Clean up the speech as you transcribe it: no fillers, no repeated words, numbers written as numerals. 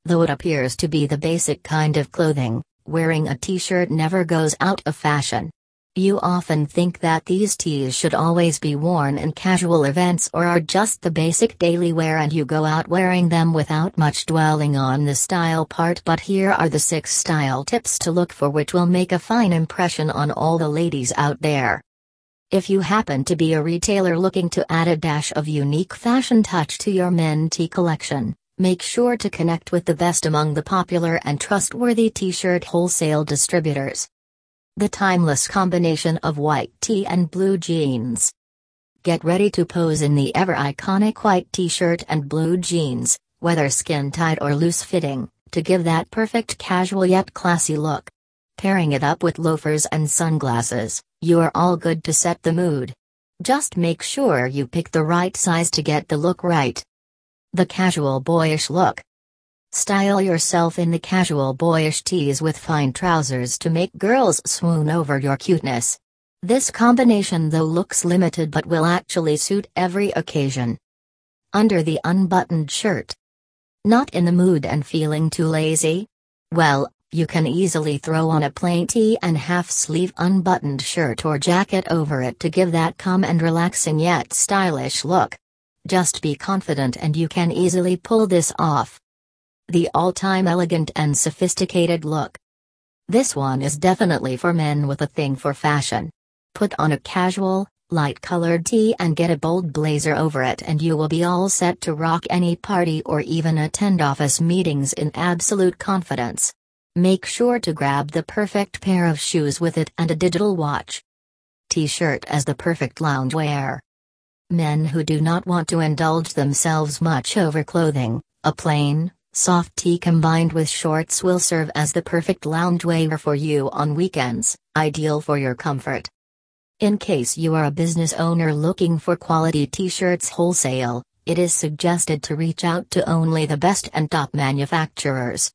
Though it appears to be the basic kind of clothing, wearing a t-shirt never goes out of fashion. You often think that these tees should always be worn in casual events or are just the basic daily wear and you go out wearing them without much dwelling on the style part, but here are the 6 style tips to look for which will make a fine impression on all the ladies out there. If you happen to be a retailer looking to add a dash of unique fashion touch to your men tee collection, make sure to connect with the best among the popular and trustworthy t-shirt wholesale distributors. The timeless combination of white tee and blue jeans. Get ready to pose in the ever iconic white t-shirt and blue jeans, whether skin-tight or loose-fitting, to give that perfect casual yet classy look. Pairing it up with loafers and sunglasses, you are all good to set the mood. Just make sure you pick the right size to get the look right. The casual boyish look. Style yourself in the casual boyish tees with fine trousers to make girls swoon over your cuteness. This combination though looks limited but will actually suit every occasion. Under the unbuttoned shirt. Not in the mood and feeling too lazy? Well, you can easily throw on a plain tee and half-sleeve unbuttoned shirt or jacket over it to give that calm and relaxing yet stylish look. Just be confident and you can easily pull this off. The all-time elegant and sophisticated look. This one is definitely for men with a thing for fashion. Put on a casual, light-colored tee and get a bold blazer over it and you will be all set to rock any party or even attend office meetings in absolute confidence. Make sure to grab the perfect pair of shoes with it and a digital watch. T-shirt as the perfect loungewear. Men who do not want to indulge themselves much over clothing, a plain, soft tee combined with shorts will serve as the perfect loungewear for you on weekends, ideal for your comfort. In case you are a business owner looking for quality t-shirts wholesale, it is suggested to reach out to only the best and top manufacturers.